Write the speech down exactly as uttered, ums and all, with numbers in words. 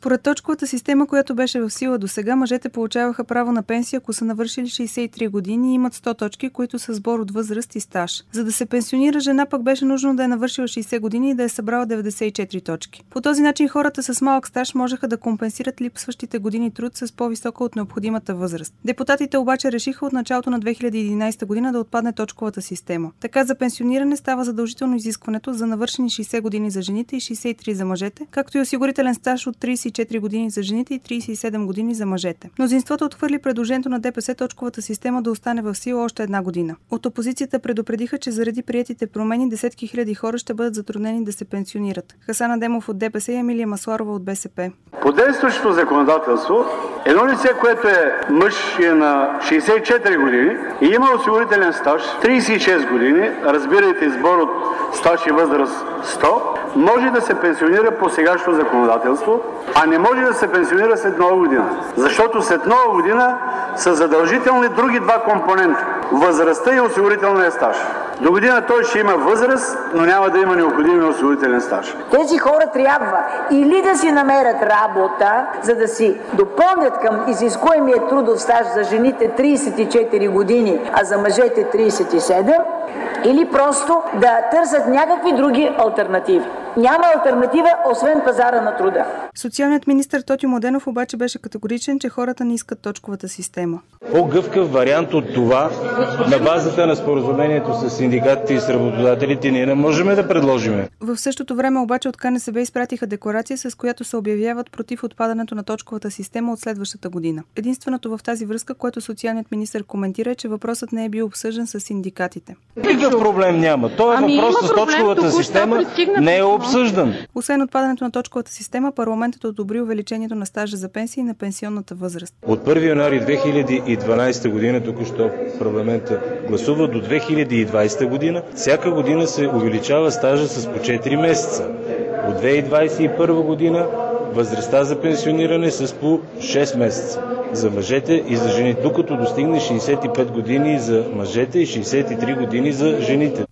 Според точковата система, която беше в сила досега, мъжете получаваха право на пенсия, ако са навършили шейсет и три години и имат сто точки, които са сбор от възраст и стаж. За да се пенсионира жена, пък беше нужно да е навършила шейсет години и да е събрала деветдесет и четири точки. По този начин хората с малък стаж можеха да компенсират липсващите години труд с по-висока от необходимата възраст. Депутатите обаче решиха от началото на две хиляди и единадесета година да отпадне точковата система. Така за пенсиониране става задължително изискването за навършени шейсет години за жените и шейсет и три за мъжете, както и осигурителен стаж от трийсет и четири години за жените и трийсет и седем години за мъжете. Мнозинството отхвърли предложението на ДПС точковата система да остане в сила още една година. От опозицията предупредиха, че заради приетите промени десетки хиляди хора ще бъдат затруднени да се пенсионират. Хасан Адемов от ДПС и Емилия Масларова от БСП. По действащото законодателство, едно лице, което е мъж и е на шейсет и четири години и има осигурителен стаж трийсет и шест години, разбирайте сбор от стаж и възраст сто, може да се пенсионира по сегашното законодателство, а не може да се пенсионира след нова година. Защото след нова година са задължителни други два компонента – възрастта и осигурителния стаж. До година той ще има възраст, но няма да има необходимия осигурителен стаж. Тези хора трябва или да си намерят работа, за да си допълнят към изискуемия трудов стаж за жените трийсет и четири години, а за мъжете трийсет и седем, или просто да търсят някакви други алтернативи. Няма алтернатива, освен пазара на труда. Социалният министър Тотю Младенов обаче беше категоричен, че хората не искат точковата система. По-гъвкав вариант от това, на базата на споразумението с синдикатите и с работодателите, ние не можем да предложим. В същото време обаче от КНСБ изпратиха декларация, с която се обявяват против отпадането на точковата система от следващата година. Единственото в тази връзка, което социалният министър коментира, е, че въпросът не е бил обсъждан с синдикатите. Никакъв проблем няма. Той е ами въпрос с точковата система не е обсъждан. Освен отпадането на точковата система, парламентът одобри увеличението на стажа за пенсия и на пенсионната възраст. От първи януари две хиляди и дванадесета година, току-що парламента гласува, до две хиляди и двадесета година, всяка година се увеличава стажа с по четири месеца. От две хиляди двадесет и първа година възрастта за пенсиониране с по шест месеца за мъжете и за жените, докато достигне шейсет и пет години за мъжете и шейсет и три години за жените.